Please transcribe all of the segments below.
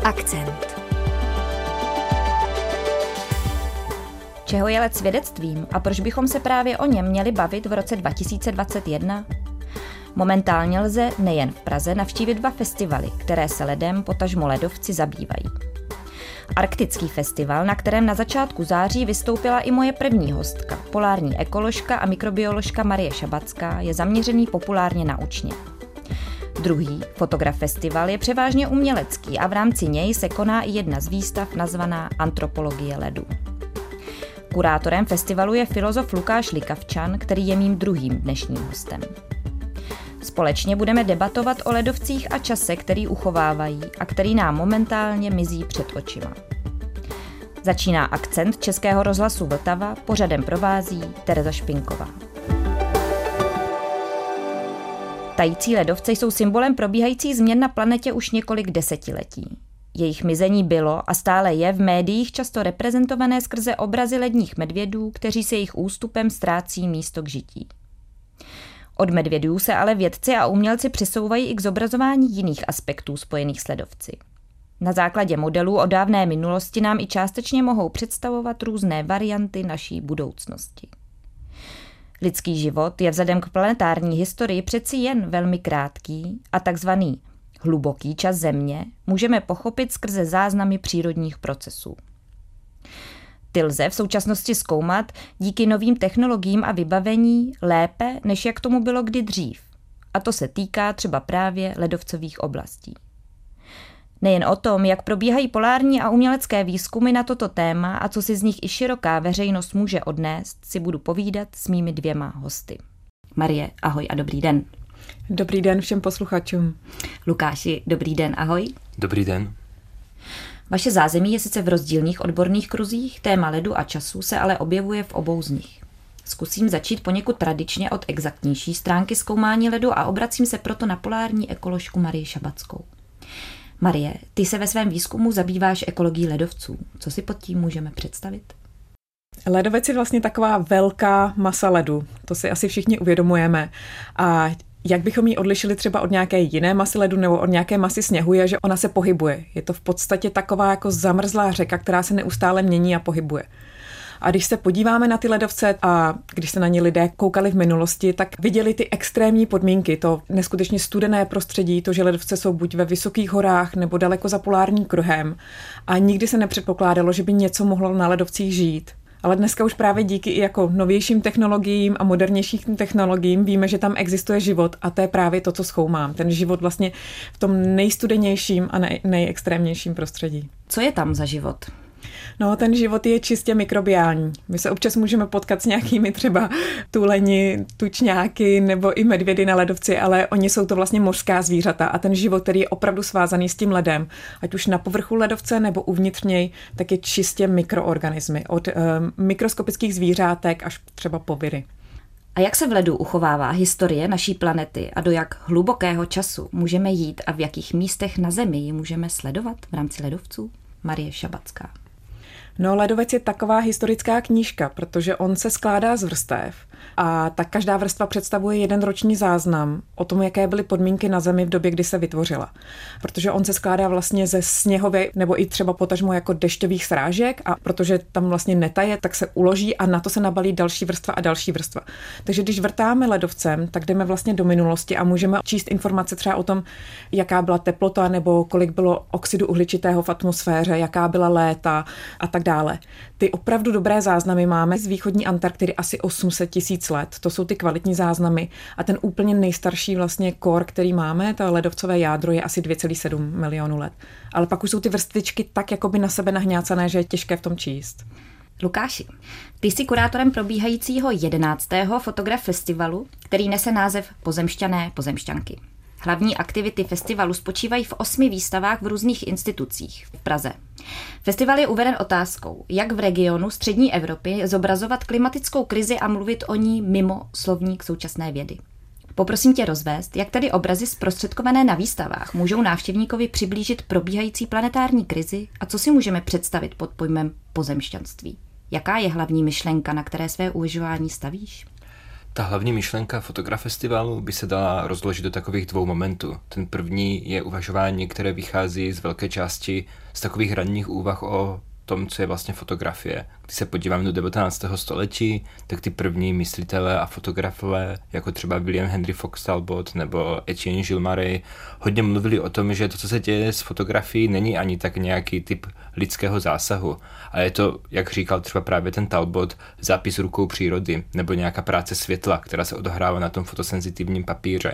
Akcent. Čeho je let svědectvím a proč bychom se právě o něm měli bavit v roce 2021? Momentálně lze nejen v Praze navštívit 2 festivaly, které se ledem, potažmo ledovci, zabývají. Arktický festival, na kterém na začátku září vystoupila i moje první hostka, polární ekoložka a mikrobioložka Marie Šabacká, je zaměřený populárně naučně. Druhý, Fotograf festival, je převážně umělecký a v rámci něj se koná i jedna z výstav nazvaná Antropologie ledu. Kurátorem festivalu je filozof Lukáš Likavčan, který je mým druhým dnešním hostem. Společně budeme debatovat o ledovcích a čase, který uchovávají a který nám momentálně mizí před očima. Začíná Akcent Českého rozhlasu Vltava, pořadem provází Tereza Špinková. Tající ledovce jsou symbolem probíhajících změn na planetě už několik desetiletí. Jejich mizení bylo a stále je v médiích často reprezentované skrze obrazy ledních medvědů, kteří se jejich ústupem ztrácí místo k žití. Od medvědů se ale vědci a umělci přesouvají i k zobrazování jiných aspektů spojených s ledovci. Na základě modelů o dávné minulosti nám i částečně mohou představovat různé varianty naší budoucnosti. Lidský život je vzhledem k planetární historii přeci jen velmi krátký a takzvaný hluboký čas Země můžeme pochopit skrze záznamy přírodních procesů. Ty lze v současnosti zkoumat díky novým technologiím a vybavení lépe, než jak tomu bylo kdy dřív. A to se týká třeba právě ledovcových oblastí. Nejen o tom, jak probíhají polární a umělecké výzkumy na toto téma a co si z nich i široká veřejnost může odnést, si budu povídat s mými 2 hosty. Marie, ahoj a dobrý den. Dobrý den všem posluchačům. Lukáši, dobrý den, ahoj. Dobrý den. Vaše zázemí je sice v rozdílných odborných kruzích, téma ledu a času se ale objevuje v obou z nich. Zkusím začít poněkud tradičně od exaktnější stránky zkoumání ledu a obracím se proto na polární ekoložku Marii Šabackou. Marie, ty se ve svém výzkumu zabýváš ekologií ledovců. Co si pod tím můžeme představit? Ledovec je vlastně taková velká masa ledu. To si asi všichni uvědomujeme. A jak bychom ji odlišili třeba od nějaké jiné masy ledu nebo od nějaké masy sněhu, je, že ona se pohybuje. Je to v podstatě taková jako zamrzlá řeka, která se neustále mění a pohybuje. A když se podíváme na ty ledovce a když se na ně lidé koukali v minulosti, tak viděli ty extrémní podmínky, to neskutečně studené prostředí, to, že ledovce jsou buď ve vysokých horách nebo daleko za polárním kruhem. A nikdy se nepředpokládalo, že by něco mohlo na ledovcích žít. Ale dneska už právě díky i jako novějším technologiím a modernějším technologiím víme, že tam existuje život a to je právě to, co zkoumám. Ten život vlastně v tom nejstudenějším a nejextrémnějším prostředí. Co je tam za život? No, ten život je čistě mikrobiální. My se občas můžeme potkat s nějakými třeba tuleni, tučňáky nebo i medvědy na ledovci, ale oni jsou to vlastně mořská zvířata a ten život, který je opravdu svázaný s tím ledem, ať už na povrchu ledovce nebo uvnitř něj, tak je čistě mikroorganismy. Od mikroskopických zvířátek až třeba po viry. A jak se v ledu uchovává historie naší planety a do jak hlubokého času můžeme jít a v jakých místech na Zemi ji můžeme sledovat v rámci ledovců? Marie Šabacká. No, ledovec je taková historická knížka, protože on se skládá z vrstev a tak každá vrstva představuje jeden roční záznam o tom, jaké byly podmínky na Zemi v době, kdy se vytvořila. Protože on se skládá vlastně ze sněhově nebo i třeba potažmo jako dešťových srážek a protože tam vlastně netaje, tak se uloží a na to se nabalí další vrstva a další vrstva. Takže když vrtáme ledovcem, tak jdeme vlastně do minulosti a můžeme číst informace třeba o tom, jaká byla teplota nebo kolik bylo oxidu uhličitého v atmosféře, jaká byla léta a tak dále. Ty opravdu dobré záznamy máme z východní Antarktidy asi 800 000 let. To jsou ty kvalitní záznamy a ten úplně nejstarší vlastně kor, který máme, to ledovcové jádro je asi 2,7 milionu let. Ale pak už jsou ty vrstvičky tak jakoby na sebe nahňácané, že je těžké v tom číst. Lukáši, ty jsi kurátorem probíhajícího 11. Fotograf festivalu, který nese název Pozemšťané, pozemšťanky. Hlavní aktivity festivalu spočívají v 8 výstavách v různých institucích v Praze. Festival je uveden otázkou, jak v regionu střední Evropy zobrazovat klimatickou krizi a mluvit o ní mimo slovník současné vědy. Poprosím tě rozvést, jak tedy obrazy zprostředkované na výstavách můžou návštěvníkovi přiblížit probíhající planetární krizi a co si můžeme představit pod pojmem pozemšťanství. Jaká je hlavní myšlenka, na které své uvažování stavíš? Ta hlavní myšlenka Fotografestivalu by se dala rozložit do takových dvou momentů. Ten první je uvažování, které vychází z velké části z takových ranních úvah o tom, co je vlastně fotografie. Když se podíváme do 19. století, tak ty první myslitelé a fotografové, jako třeba William Henry Fox Talbot nebo Etienne Gilles Marey, hodně mluvili o tom, že to, co se děje s fotografií, není ani tak nějaký typ lidského zásahu, ale je to, jak říkal třeba právě ten Talbot, zápis rukou přírody nebo nějaká práce světla, která se odehrává na tom fotosenzitivním papíře.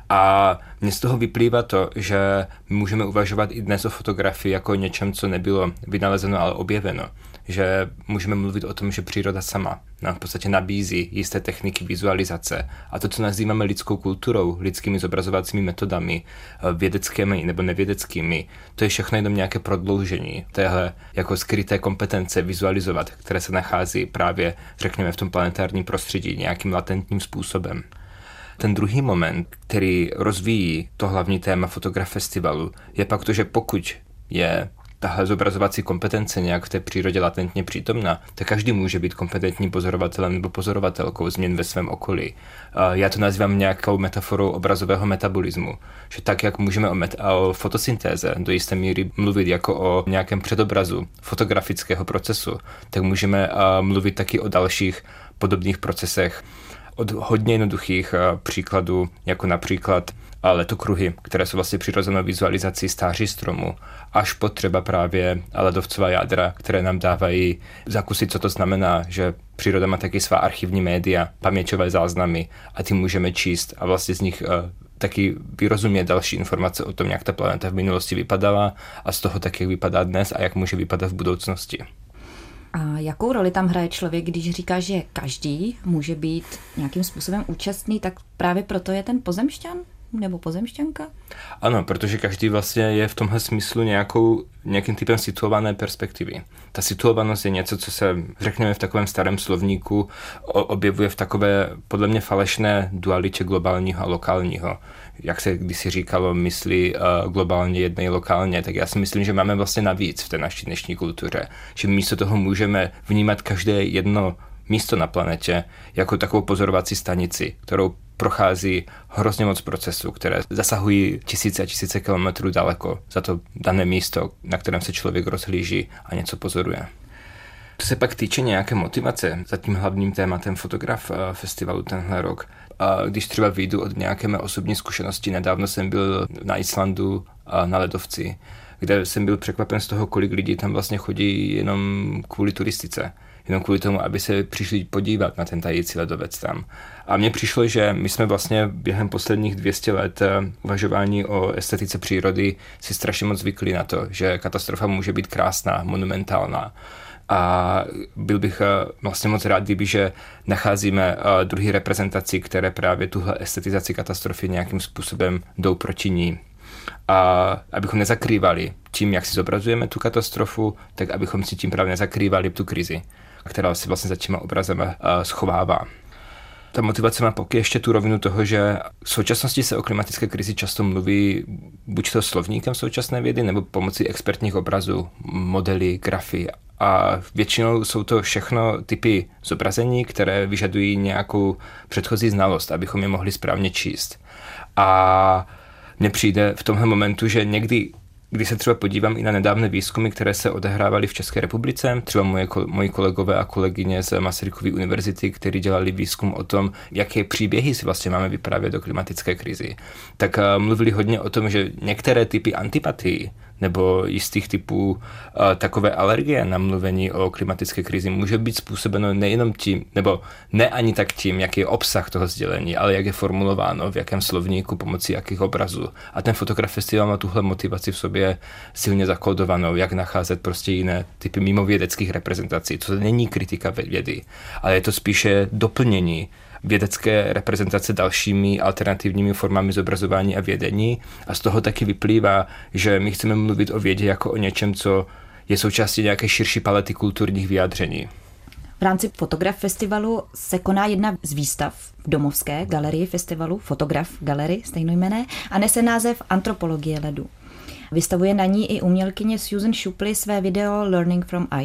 A mně z toho vyplývá to, že můžeme uvažovat i dnes o fotografii jako něčem, co nebylo vynalezeno, ale objeveno. Že můžeme mluvit o tom, že příroda sama nám v podstatě nabízí jisté techniky vizualizace. A to, co nazýváme lidskou kulturou, lidskými zobrazovacími metodami, vědeckými nebo nevědeckými, to je všechno jenom nějaké prodloužení téhle jako skryté kompetence vizualizovat, které se nachází právě, řekněme, v tom planetárním prostředí nějakým latentním způsobem. Ten druhý moment, který rozvíjí to hlavní téma Fotografestivalu, je pak to, že pokud je tahle zobrazovací kompetence nějak v té přírodě latentně přítomná, tak každý může být kompetentním pozorovatelem nebo pozorovatelkou změn ve svém okolí. Já to nazývám nějakou metaforou obrazového metabolismu, že tak, jak můžeme o fotosyntéze do jisté míry mluvit jako o nějakém předobrazu fotografického procesu, tak můžeme mluvit taky o dalších podobných procesech, od hodně jednoduchých příkladů, jako například letokruhy, které jsou vlastně přirozenou vizualizací stáří stromu, až po třeba právě ledovcová jádra, které nám dávají zakusit, co to znamená, že příroda má taky svá archivní média, paměťové záznamy a ty můžeme číst a vlastně z nich taky vyrozumět další informace o tom, jak ta planeta v minulosti vypadala a z toho tak, jak vypadá dnes a jak může vypadat v budoucnosti. A jakou roli tam hraje člověk, když říká, že každý může být nějakým způsobem účastný, tak právě proto je ten pozemšťan nebo pozemšťanka? Ano, protože každý vlastně je v tomhle smyslu nějakým typem situované perspektivy. Ta situovanost je něco, co se, řekněme, v takovém starém slovníku objevuje v takové, podle mě, falešné dualitě globálního a lokálního. Jak se kdysi říkalo, myslí globálně, jednej lokálně, tak já si myslím, že máme vlastně navíc v té naší dnešní kultuře. Že místo toho můžeme vnímat každé jedno místo na planetě jako takovou pozorovací stanici, kterou prochází hrozně moc procesů, které zasahují tisíce a tisíce kilometrů daleko za to dané místo, na kterém se člověk rozhlíží a něco pozoruje. Co se pak týče nějaké motivace za tím hlavním tématem Fotografestivalu tenhle rok, když třeba vyjdu od nějaké mé osobní zkušenosti, nedávno jsem byl na Islandu na ledovci, kde jsem byl překvapen z toho, kolik lidí tam vlastně chodí jenom kvůli turistice. Jenom kvůli tomu, aby se přišli podívat na ten tající ledovec tam. A mně přišlo, že my jsme vlastně během posledních 200 let uvažování o estetice přírody si strašně moc zvykli na to, že katastrofa může být krásná, monumentálná. A byl bych vlastně moc rád, že nacházíme druhé reprezentaci, které právě tuhle estetizaci katastrofy nějakým způsobem jdou proti ní. A abychom nezakrývali tím, jak si zobrazujeme tu katastrofu, tak abychom si tím právě nezakrývali tu krizi, která si vlastně za těma obrazem schovává. Ta motivace má poky ještě tu rovinu toho, že v současnosti se o klimatické krizi často mluví buď to slovníkem současné vědy, nebo pomocí expertních obrazů, modely, grafy. A většinou jsou to všechno typy zobrazení, které vyžadují nějakou předchozí znalost, abychom je mohli správně číst. A mně přijde v tomhle momentu, že někdy, když se třeba podívám i na nedávné výzkumy, které se odehrávaly v České republice, třeba moji kolegové a kolegyně z Masarykovy univerzity, kteří dělali výzkum o tom, jaké příběhy si vlastně máme vyprávět o klimatické krizi, tak mluvili hodně o tom, že některé typy antipatii nebo jistých typů takové alergie na mluvení o klimatické krizi může být způsobeno nejenom tím, nebo ne ani tak tím, jaký je obsah toho sdělení, ale jak je formulováno, v jakém slovníku, pomocí jakých obrazů. A ten Fotografestival má tuhle motivaci v sobě silně zakódovanou, jak nacházet prostě jiné typy mimovědeckých reprezentací. To není kritika vědy, ale je to spíše doplnění vědecké reprezentace dalšími alternativními formami zobrazování a vědení a z toho taky vyplývá, že my chceme mluvit o vědě jako o něčem, co je součástí nějaké širší palety kulturních vyjádření. V rámci Fotografestivalu se koná jedna z výstav v domovské galerii festivalu, Fotograf Gallery stejnojmenné, a nese název Antropologie ledu. Vystavuje na ní i umělkyně Susan Shupley své video Learning from Ice.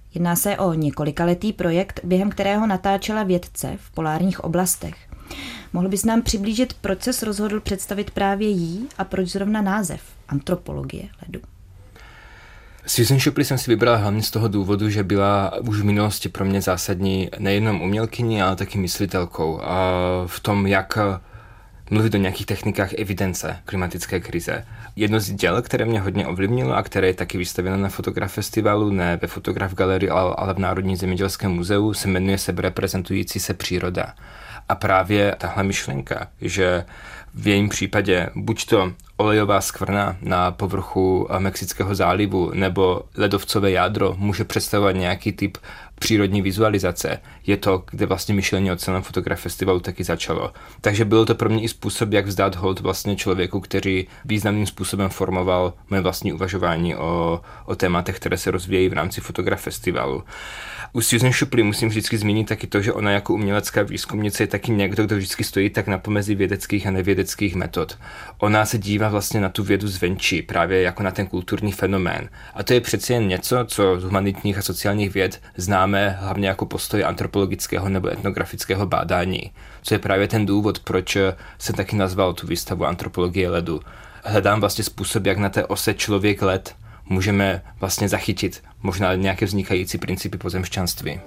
Jedná se o několikaletý projekt, během kterého natáčela vědce v polárních oblastech. Mohl bys nám přiblížit, proč ses rozhodl představit právě jí a proč zrovna název Antropologie ledu? Susan Shipley jsem si vybral hlavně z toho důvodu, že byla už v minulosti pro mě zásadní nejenom umělkyní, ale taky myslitelkou a v tom, jak mluvit o nějakých technikách evidence klimatické krize. Jedno z děl, které mě hodně ovlivnilo a které je taky vystavěno na Fotograf festivalu, ne ve Fotograf galerii, ale v Národním zemědělském muzeu, se jmenuje Sebereprezentující se příroda. A právě tahle myšlenka, že v jejím případě buď to olejová skvrna na povrchu Mexického zálivu nebo ledovcové jádro může představovat nějaký typ přírodní vizualizace. Je to, kde vlastně myšlení o celém Fotograf festivalu taky začalo. Takže bylo to pro mě i způsob, jak vzdát hold vlastně člověku, který významným způsobem formoval moje vlastní uvažování o tématech, které se rozvíjejí v rámci Fotograf festivalu. U Susan Shipley musím vždycky zmínit taky to, že ona jako umělecká výzkumnice je taky někdo, kdo vždycky stojí tak na pomezí vědeckých a nevědeckých metod. Ona se dívá vlastně na tu vědu zvenčí, právě jako na ten kulturní fenomén. A to je přeci jen něco, co z humanitních a sociálních věd známe hlavně jako postoj antropologického nebo etnografického bádání. Co je právě ten důvod, proč jsem taky nazval tu výstavu Antropologie ledu. Hledám vlastně způsob, jak na té ose člověk-led můžeme vlastně zachytit možná nějaké vznikající principy pozemšťanství.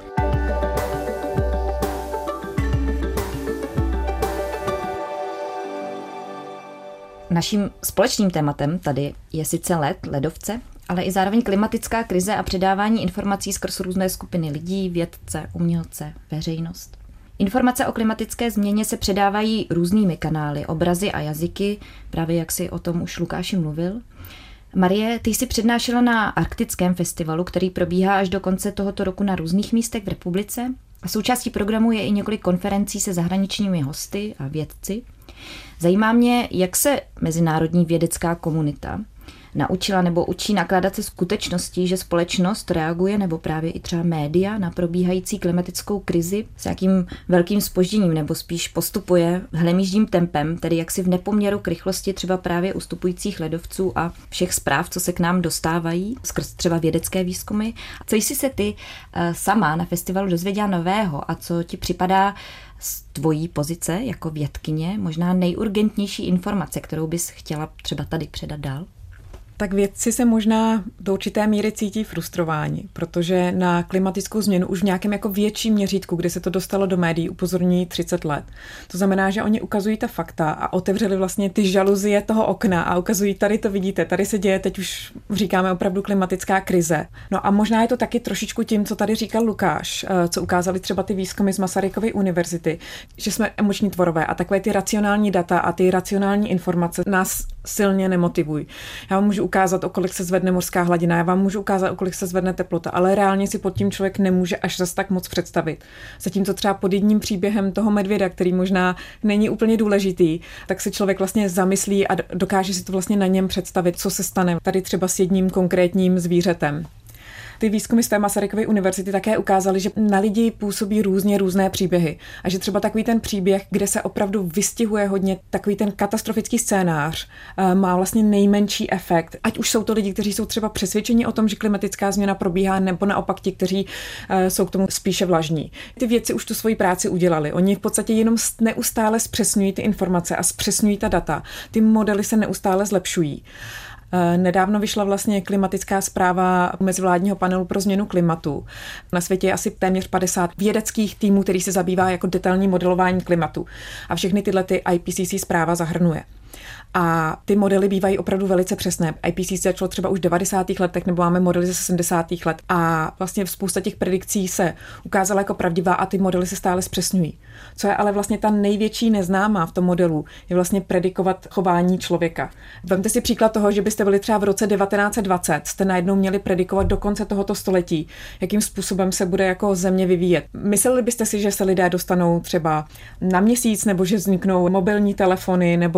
Naším společným tématem tady je sice led, ledovce, ale i zároveň klimatická krize a předávání informací skrz různé skupiny lidí, vědce, umělce, veřejnost. Informace o klimatické změně se předávají různými kanály, obrazy a jazyky, právě jak si o tom už Lukáši mluvil. Marie, ty jsi přednášela na Arktickém festivalu, který probíhá až do konce tohoto roku na různých místech v republice. A součástí programu je i několik konferencí se zahraničními hosty a vědci. Zajímá mě, jak se mezinárodní vědecká komunita naučila nebo učí nakládat se skutečností, že společnost reaguje nebo právě i třeba média na probíhající klimatickou krizi s jakým velkým zpožděním nebo spíš postupuje hlemýždím tempem, tedy jaksi v nepoměru k rychlosti třeba právě ustupujících ledovců a všech zpráv, co se k nám dostávají skrz třeba vědecké výzkumy. Co jsi se ty sama na festivalu dozvěděla nového a co ti připadá z tvojí pozice jako vědkyně možná nejurgentnější informace, kterou bys chtěla třeba tady předat dál? Tak vědci se možná do určité míry cítí frustrováni, protože na klimatickou změnu už v nějakém jako větším měřítku, kdy se to dostalo do médií, upozorňují 30 let. To znamená, že oni ukazují ta fakta a otevřeli vlastně ty žaluzie toho okna a ukazují, tady to vidíte, tady se děje, teď už říkáme opravdu klimatická krize. No a možná je to taky trošičku tím, co tady říkal Lukáš, co ukázali třeba ty výzkumy z Masarykovy univerzity, že jsme emoční tvorové a takové ty racionální data a ty racionální informace nás silně nemotivují. Já vám můžu ukázat, o kolik se zvedne mořská hladina, já vám můžu ukázat, o kolik se zvedne teplota, ale reálně si pod tím člověk nemůže až zas tak moc představit. Zatímco třeba pod jedním příběhem toho medvěda, který možná není úplně důležitý, tak se člověk vlastně zamyslí a dokáže si to vlastně na něm představit, co se stane tady třeba s jedním konkrétním zvířetem. Ty výzkumy z té Masarykovy univerzity také ukázaly, že na lidi působí různé příběhy a že třeba takový ten příběh, kde se opravdu vystihuje hodně takový ten katastrofický scénář, má vlastně nejmenší efekt. Ať už jsou to lidi, kteří jsou třeba přesvědčeni o tom, že klimatická změna probíhá, nebo naopak ti, kteří jsou k tomu spíše vlažní. Ty vědci už tu svoji práci udělali. Oni v podstatě jenom neustále zpřesňují ty informace a zpřesňují ta data. Ty modely se neustále zlepšují. Nedávno vyšla vlastně klimatická zpráva mezivládního panelu pro změnu klimatu. Na světě je asi téměř 50 vědeckých týmů, který se zabývá jako detailní modelování klimatu. A všechny tyhle ty IPCC zpráva zahrnuje. A ty modely bývají opravdu velice přesné. IPCC začalo třeba už v 90. letech, nebo máme modely ze 70. let. A vlastně spousta těch predikcí se ukázala jako pravdivá a ty modely se stále zpřesňují. Co je ale vlastně ta největší neznámá v tom modelu, je vlastně predikovat chování člověka. Vemte si příklad toho, že byste byli třeba v roce 1920, jste najednou měli predikovat do konce tohoto století, jakým způsobem se bude jako země vyvíjet. Mysleli byste si, že se lidé dostanou třeba na Měsíc, nebo že vzniknou mobilní telefony, nebo co všechno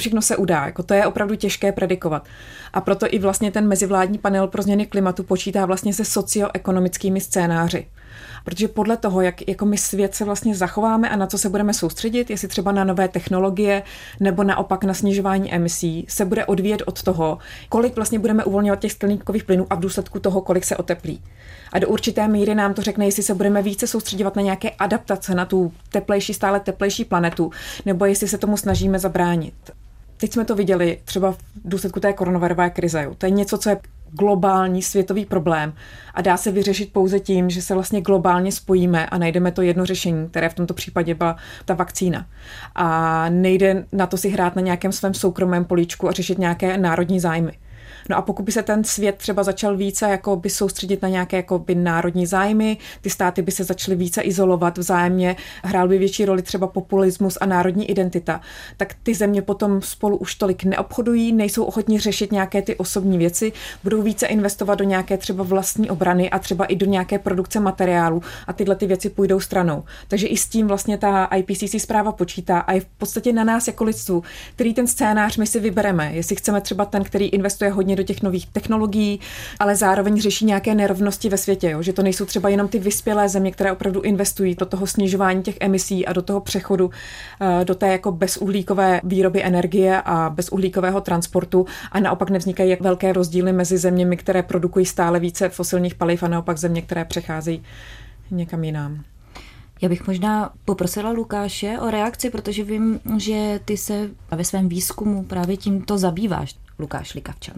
všechno se udá. Jako to je opravdu těžké predikovat. A proto i vlastně ten mezivládní panel pro změny klimatu počítá vlastně se socioekonomickými scénáři. Protože podle toho, jak jako my svět se vlastně zachováme a na co se budeme soustředit, jestli třeba na nové technologie nebo naopak na snižování emisí, se bude odvíjet od toho, kolik vlastně budeme uvolňovat těch skleníkových plynů a v důsledku toho, kolik se oteplí. A do určité míry nám to řekne, jestli se budeme více soustředovat na nějaké adaptace na tu teplejší, stále teplejší planetu, nebo jestli se tomu snažíme zabránit. Teď jsme to viděli třeba v důsledku té koronavirové krize. Jo. To je něco, co je globální světový problém a dá se vyřešit pouze tím, že se vlastně globálně spojíme a najdeme to jedno řešení, které v tomto případě byla ta vakcína. A nejde na to si hrát na nějakém svém soukromém políčku a řešit nějaké národní zájmy. No a pokud by se ten svět třeba začal více jako by soustředit na nějaké jako by národní zájmy, ty státy by se začaly více izolovat vzájemně, hrál by větší roli třeba populismus a národní identita, tak ty země potom spolu už tolik neobchodují, nejsou ochotní řešit nějaké ty osobní věci, budou více investovat do nějaké třeba vlastní obrany a třeba i do nějaké produkce materiálu a tyhle ty věci půjdou stranou. Takže i s tím vlastně ta IPCC zpráva počítá a je v podstatě na nás jako lidstvu, který ten scénář my si vybereme, jestli chceme třeba ten, který investuje hodně do těch nových technologií, ale zároveň řeší nějaké nerovnosti ve světě, jo? Že to nejsou třeba jenom ty vyspělé země, které opravdu investují do toho snižování těch emisí a do toho přechodu do té jako bezuhlíkové výroby energie a bezuhlíkového transportu a naopak nevznikají velké rozdíly mezi zeměmi, které produkují stále více fosilních paliv a naopak země, které přecházejí někam jinam. Já bych možná poprosila Lukáše o reakci, protože vím, že ty se ve svém výzkumu právě tímto zabýváš. Lukáš Likavčan.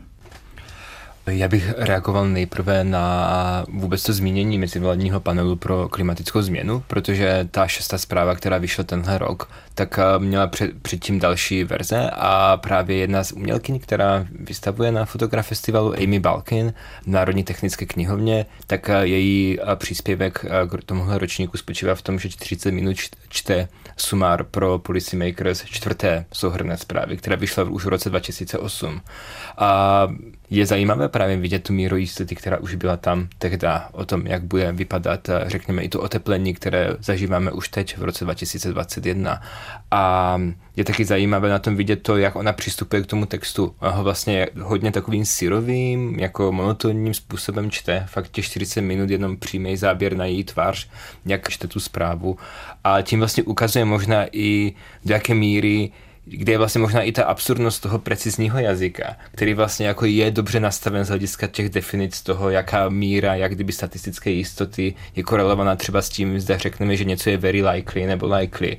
Já bych reagoval nejprve na vůbec to zmínění mezivládního panelu pro klimatickou změnu, protože ta 6. zpráva, která vyšla tenhle rok, tak měla předtím další verze a právě jedna z umělkyň, která vystavuje na Fotografestivalu, Amy Balkin v Národní technické knihovně, tak její příspěvek k tomuhle ročníku spočívá v tom, že 40 minut čte sumár pro Policymakers 4. souhrnné zprávy, která vyšla už v roce 2008. A je zajímavé právě vidět tu míru jistoty, která už byla tam tehdy o tom, jak bude vypadat, řekněme, i to oteplení, které zažíváme už teď v roce 2021. A je taky zajímavé na tom vidět to, jak ona přistupuje k tomu textu. Ona ho vlastně hodně takovým syrovým, jako monotónním způsobem čte. Fakt těch 40 minut jenom přímý záběr na její tvář, jak čte tu zprávu. A tím vlastně ukazuje možná i do jaké míry, kde je vlastně možná i ta absurdnost toho precizního jazyka, který vlastně jako je dobře nastaven z hlediska těch definic toho, jaká míra, jak kdyby statistické jistoty je korelovaná třeba s tím, zda řekneme, že něco je very likely nebo likely.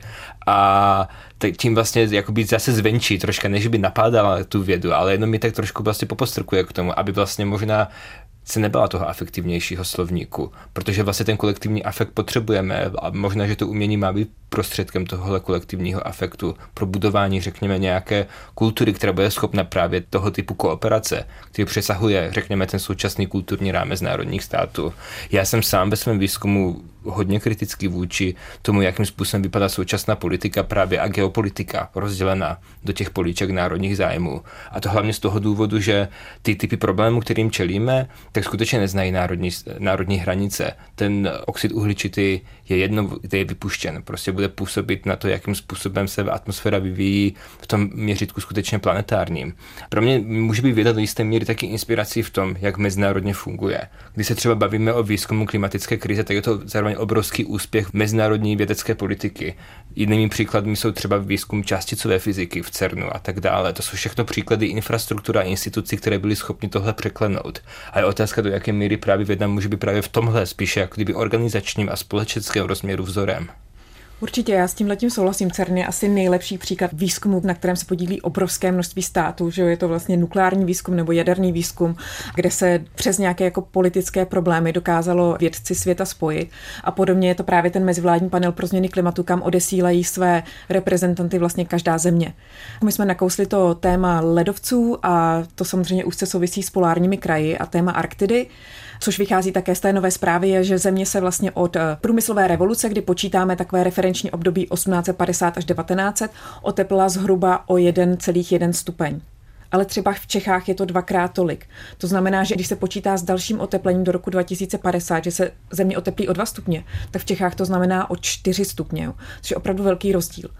A tím vlastně jakoby zase zvenčí troška, než by napádala tu vědu, ale jenom mi tak trošku vlastně popostrkuje k tomu, aby vlastně možná se nebala toho afektivnějšího slovníku, protože vlastně ten kolektivní afekt potřebujeme a možná, že to umění má být prostředkem tohohle kolektivního afektu pro budování, řekněme, nějaké kultury, která bude schopna právě toho typu kooperace, který přesahuje, řekněme, ten současný kulturní rámec národních států. Já jsem sám ve svém výzkumu hodně kritický vůči tomu, jakým způsobem vypadá současná politika právě a geopolitika rozdělená do těch políček národních zájmů. A to hlavně z toho důvodu, že ty typy problémů, kterým čelíme, tak skutečně neznají národní hranice. Ten oxid uhličitý je jedno, kde je vypuštěn. Prostě bude působit na to, jakým způsobem se atmosféra vyvíjí v tom měřítku skutečně planetárním. Pro mě může být věda do jisté míry taky inspirací v tom, jak mezinárodně funguje. Když se třeba bavíme o výzkumu klimatické krize, tak je to zároveň obrovský úspěch mezinárodní vědecké politiky. Jinými příklady jsou třeba výzkum částicové fyziky v CERNu a tak dále. To jsou všechno příklady infrastruktura a institucí, které byly schopny tohle překlenout. A je otázka, do jaké míry právě věda může být právě v tomhle spíše jako kdyby organizačním a společenském rozměru vzorem. Určitě, já s tímhletím souhlasím. CERN je asi nejlepší příklad výzkumu, na kterém se podílí obrovské množství států, že je to vlastně nukleární výzkum nebo jaderný výzkum, kde se přes nějaké jako politické problémy dokázalo vědci světa spojit. A podobně je to právě ten mezivládní panel pro změny klimatu, kam odesílají své reprezentanty vlastně každá země. My jsme nakousli to téma ledovců a to samozřejmě úzce souvisí s polárními kraji a téma Arktidy, což vychází také z té nové zprávy, je, že země se vlastně od průmyslové revoluce, kdy počítáme takové referenční období 1850 až 1900, oteplila zhruba o 1,1 stupeň. Ale třeba v Čechách je to 2x tolik. To znamená, že když se počítá s dalším oteplením do roku 2050, že se země oteplí o 2 stupně, tak v Čechách to znamená o 4 stupně, což je opravdu velký rozdíl.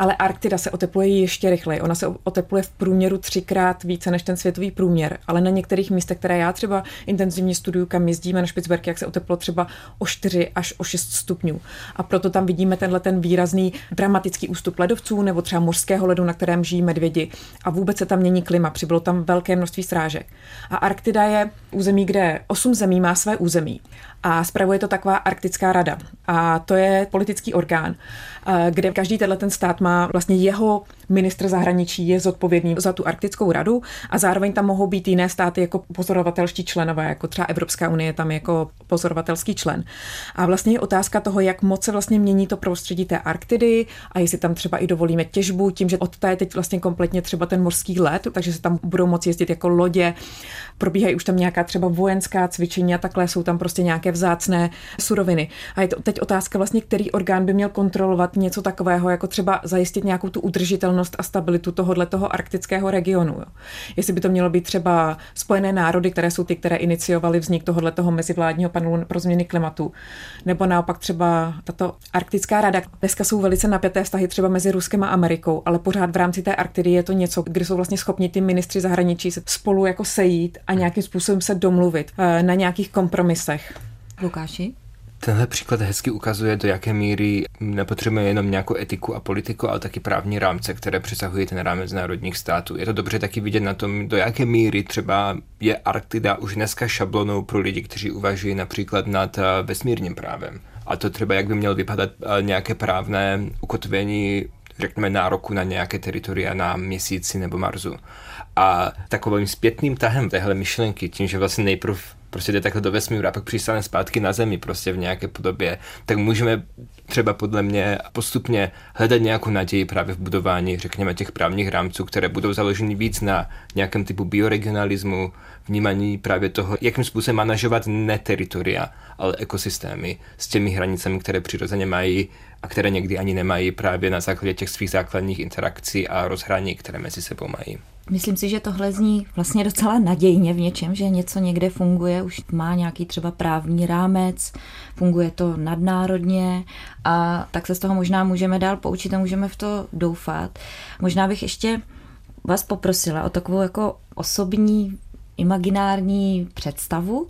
Ale Arktida se otepluje ještě rychleji. Ona se otepluje v průměru 3x více než ten světový průměr, ale na některých místech, které já třeba intenzivně studuju, kam jezdíme na Špicberky, jak se oteplo třeba o 4 až o 6 stupňů. A proto tam vidíme ten výrazný dramatický ústup ledovců nebo třeba mořského ledu, na kterém žijí medvědi. A vůbec se tam mění klima, přibylo tam velké množství srážek. A Arktida je území, kde 8 zemí má své území. A spravuje to taková Arktická rada. A to je politický orgán, kde každý ten stát má vlastně jeho ministr zahraničí je zodpovědný za tu Arktickou radu a zároveň tam mohou být jiné státy jako pozorovatelští členové, jako třeba Evropská unie tam jako pozorovatelský člen. A vlastně je otázka toho, jak moc se vlastně mění to prostředí té Arktidy a jestli tam třeba i dovolíme těžbu, tím, že odtaje teď vlastně kompletně třeba ten mořský led, takže se tam budou moci jezdit jako lodě, probíhají už tam nějaká třeba vojenská cvičení a takhle jsou tam prostě nějaké vzácné suroviny. A je to teď otázka vlastně, který orgán by měl kontrolovat něco takového, jako třeba zajistit nějakou tu udržitelnost a stabilitu tohoto arktického regionu. Jo. Jestli by to mělo být třeba Spojené národy, které jsou ty, které iniciovaly vznik tohoto mezivládního panelu pro změny klimatu, nebo naopak třeba tato Arktická rada. Dneska jsou velice napjaté vztahy třeba mezi Ruskem a Amerikou, ale pořád v rámci té Arktidy je to něco, kde jsou vlastně schopni ty ministři zahraničí se spolu jako sejít a nějakým způsobem se domluvit na nějakých kompromisech. Lukáši? Tenhle příklad hezky ukazuje, do jaké míry nepotřebujeme jenom nějakou etiku a politiku, ale taky právní rámce, které přesahují ten rámec národních států. Je to dobře taky vidět na tom, do jaké míry třeba je Arktida už dneska šablonou pro lidi, kteří uvažují například nad vesmírným právem. A to třeba, jak by mělo vypadat nějaké právné ukotvení, řekněme, nároku na nějaké teritoria na Měsíci nebo Marsu. A takovým zpětným tahem téhle myšlenky, tím, že vlastně nejprve prostě jde takhle do vesmíru a pak přistane zpátky na Zemi prostě v nějaké podobě, tak můžeme třeba podle mě postupně hledat nějakou naději právě v budování, řekněme, těch právních rámců, které budou založeny víc na nějakém typu bioregionalismu, vnímání právě toho, jakým způsobem manažovat ne teritoria, ale ekosystémy s těmi hranicemi, které přirozeně mají a které někdy ani nemají právě na základě těch svých základních interakcí a rozhraní, které mezi sebou mají. Myslím si, že tohle zní vlastně docela nadějně v něčem, že něco někde funguje, už má nějaký třeba právní rámec, funguje to nadnárodně a tak se z toho možná můžeme dál poučit a můžeme v to doufat. Možná bych ještě vás poprosila o takovou jako osobní, imaginární představu,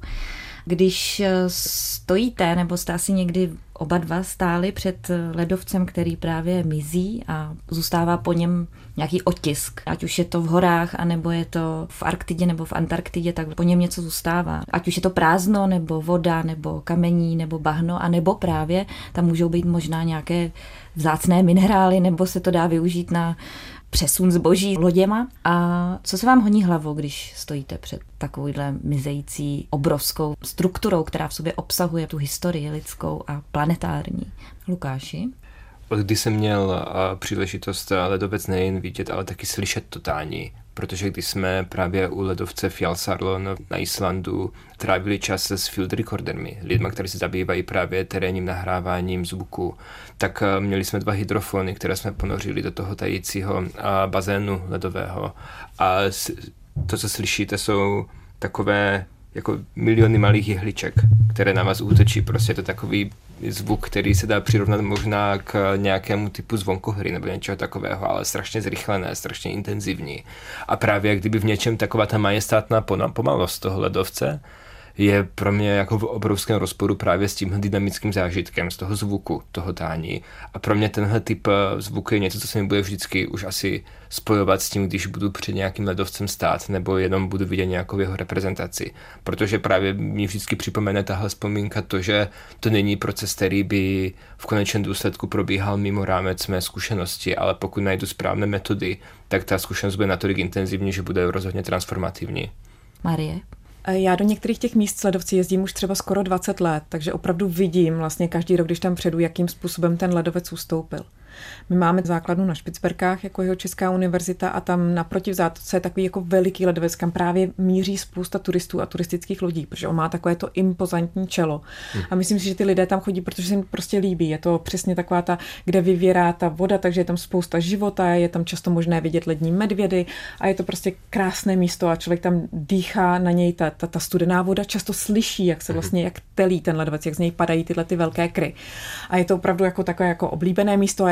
když stojíte, nebo jste asi někdy oba dva stáli před ledovcem, který právě mizí a zůstává po něm nějaký otisk. Ať už je to v horách, anebo je to v Arktidě nebo v Antarktidě, tak po něm něco zůstává. Ať už je to prázdno, nebo voda, nebo kamení, nebo bahno, anebo právě tam můžou být možná nějaké vzácné minerály, nebo se to dá využít na přesun zboží loděma. A co se vám honí hlavou, když stojíte před takovouhle mizející obrovskou strukturou, která v sobě obsahuje tu historii lidskou a planetární? Lukáši? Od kdy jsem měl příležitost ledovec nejen vidět, ale taky slyšet totální. Protože když jsme právě u ledovce Fjalsárlón na Islandu trávili čas s field recordermi, lidma, kteří se zabývají právě terénním nahráváním zvuku, tak měli jsme 2 hydrofony, které jsme ponořili do toho tajícího bazénu ledového. A to, co slyšíte, jsou takové jako miliony malých jehliček, které na vás útočí. Prostě je to takový zvuk, který se dá přirovnat možná k nějakému typu zvonkohry nebo něčeho takového, ale strašně zrychlené, strašně intenzivní. A právě kdyby v něčem taková ta majestátná pomalost toho ledovce je pro mě jako v obrovském rozporu právě s tím dynamickým zážitkem, z toho zvuku, toho tání. A pro mě tenhle typ zvuku je něco, co se mi bude vždycky už asi spojovat s tím, když budu před nějakým ledovcem stát, nebo jenom budu vidět nějakou jeho reprezentaci. Protože právě mi vždycky připomene tahle vzpomínka to, že to není proces, který by v konečném důsledku probíhal mimo rámec mé zkušenosti, ale pokud najdu správné metody, tak ta zkušenost bude natolik intenzivní, že bude rozhodně transformativní. Marie? Já do některých těch míst s ledovci jezdím už třeba skoro 20 let, takže opravdu vidím vlastně každý rok, když tam přijedu, jakým způsobem ten ledovec ustoupil. My máme základnu na Špicberkách, jako jeho Česká univerzita, a tam naproti v zátoce je takový jako veliký ledovec, kam právě míří spousta turistů a turistických lodí, protože on má takové to impozantní čelo. A myslím si, že ty lidé tam chodí, protože se jim prostě líbí. Je to přesně taková ta, kde vyvěrá ta voda, takže je tam spousta života, je tam často možné vidět lední medvědy a je to prostě krásné místo a člověk tam dýchá na něj ta studená voda, často slyší, jak se vlastně jak telí ten ledovec, jak z něj padají tyhle ty velké kry. A je to opravdu jako takové jako oblíbené místo a já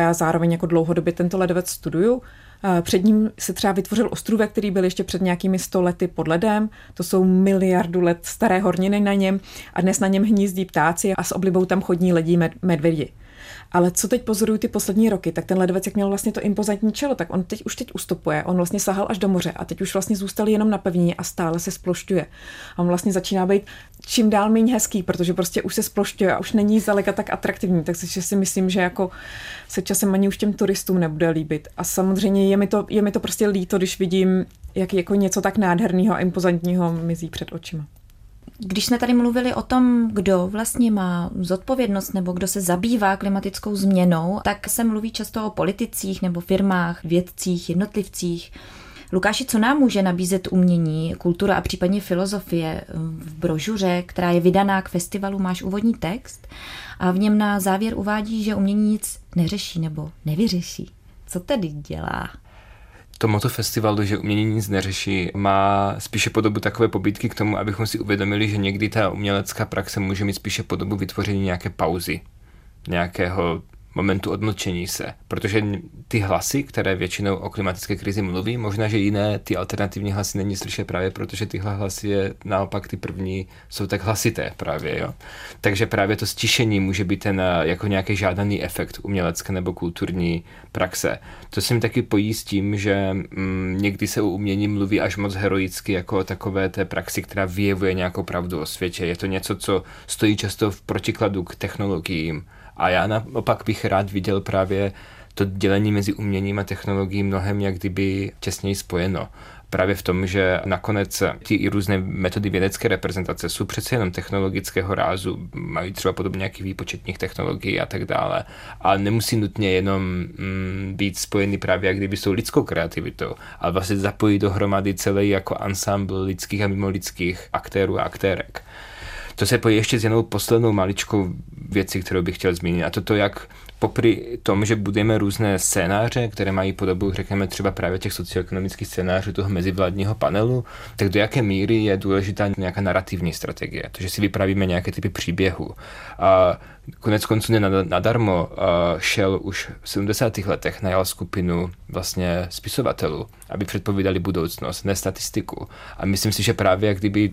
já zároveň jako dlouhodobě tento ledovec studuju. Před ním se třeba vytvořil ostrůvek, který byl ještě před nějakými 100 lety pod ledem. To jsou miliardu let staré horniny na něm a dnes na něm hnízdí ptáci a s oblibou tam chodní ledí medvědi. Ale co teď pozoruju ty poslední roky, tak ten ledovec, jak měl vlastně to impozantní čelo, tak on teď ustupuje. On vlastně sahal až do moře a teď už vlastně zůstal jenom na pevnině a stále se splošťuje. A on vlastně začíná být čím dál méně hezký, protože prostě už se splošťuje a už není zdaleka tak atraktivní. Takže si myslím, že jako se časem ani už těm turistům nebude líbit. A samozřejmě je mi to prostě líto, když vidím, jak jako něco tak nádherného a impozantního mizí před očima. Když jsme tady mluvili o tom, kdo vlastně má zodpovědnost nebo kdo se zabývá klimatickou změnou, tak se mluví často o politicích nebo firmách, vědcích, jednotlivcích. Lukáši, co nám může nabízet umění, kultura a případně filozofie? V brožuře, která je vydaná k festivalu, máš úvodní text a v něm na závěr uvádí, že umění nic neřeší nebo nevyřeší. Co tedy dělá? To motto festivalu, že umění nic neřeší, má spíše podobu takové pobídky k tomu, abychom si uvědomili, že někdy ta umělecká praxe může mít spíše podobu vytvoření nějaké pauzy, nějakého momentu odmlčení se. Protože ty hlasy, které většinou o klimatické krizi mluví, možná, že jiné ty alternativní hlasy není slyšet právě, protože tyhle hlasy je naopak ty první jsou tak hlasité právě. Jo? Takže právě to stišení může být ten jako nějaký žádaný efekt umělecké nebo kulturní praxe. To se mi taky pojí s tím, že někdy se o umění mluví až moc heroicky jako o takové té praxi, která vyjevuje nějakou pravdu o světě. Je to něco, co stojí často v protikladu k technologiím. A já naopak bych rád viděl právě to dělení mezi uměním a technologií mnohem jak kdyby těsněji spojeno. Právě v tom, že nakonec ty i různé metody vědecké reprezentace jsou přece jenom technologického rázu, mají třeba podobně nějakých výpočetních technologií a tak dále. A nemusí nutně jenom být spojený právě jak kdyby s tou lidskou kreativitou, ale vlastně zapojit dohromady celý jako ansámbl lidských a mimolidských aktérů a aktérek. To se pojí ještě s jednou poslednou maličkou věcí, kterou bych chtěl zmínit. A to jak popri tom, že budeme různé scénáře, které mají podobu, řekněme třeba právě těch socioekonomických scénářů toho mezivládního panelu, tak do jaké míry je důležitá nějaká narrativní strategie. To, že si vypravíme nějaké typy příběhů. A konec konců nadarmo Shell už v 70. letech najal skupinu vlastně spisovatelů, aby předpovídali budoucnost, ne statistiku. A myslím si, že právě jak kdyby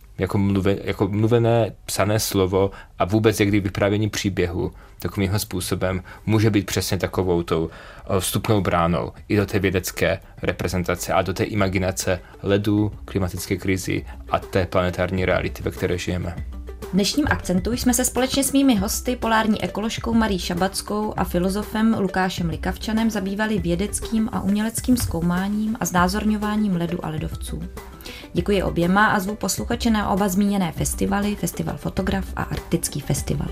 jako mluvené, psané slovo a vůbec jak kdyby vyprávění příběhu takovýmhle způsobem může být přesně takovou tou vstupnou bránou i do té vědecké reprezentace a do té imaginace ledu, klimatické krizi a té planetární reality, ve které žijeme. V dnešním Akcentu jsme se společně s mými hosty, polární ekoložkou Marí Šabackou a filozofem Lukášem Likavčanem zabývali vědeckým a uměleckým zkoumáním a znázorňováním ledu a ledovců. Děkuji oběma a zvu posluchače na oba zmíněné festivaly, Festival Fotograf a Arktický festival.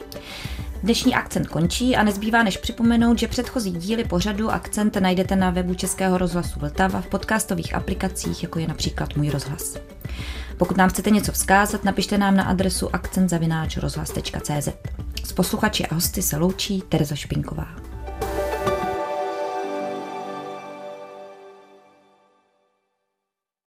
Dnešní Akcent končí a nezbývá než připomenout, že předchozí díly pořadu Akcent najdete na webu Českého rozhlasu Vltava v podcastových aplikacích, jako je například Můj rozhlas. Pokud nám chcete něco vzkázat, napište nám na adresu akcent@rozhlas.cz. S posluchači a hosty se loučí Tereza Špinková.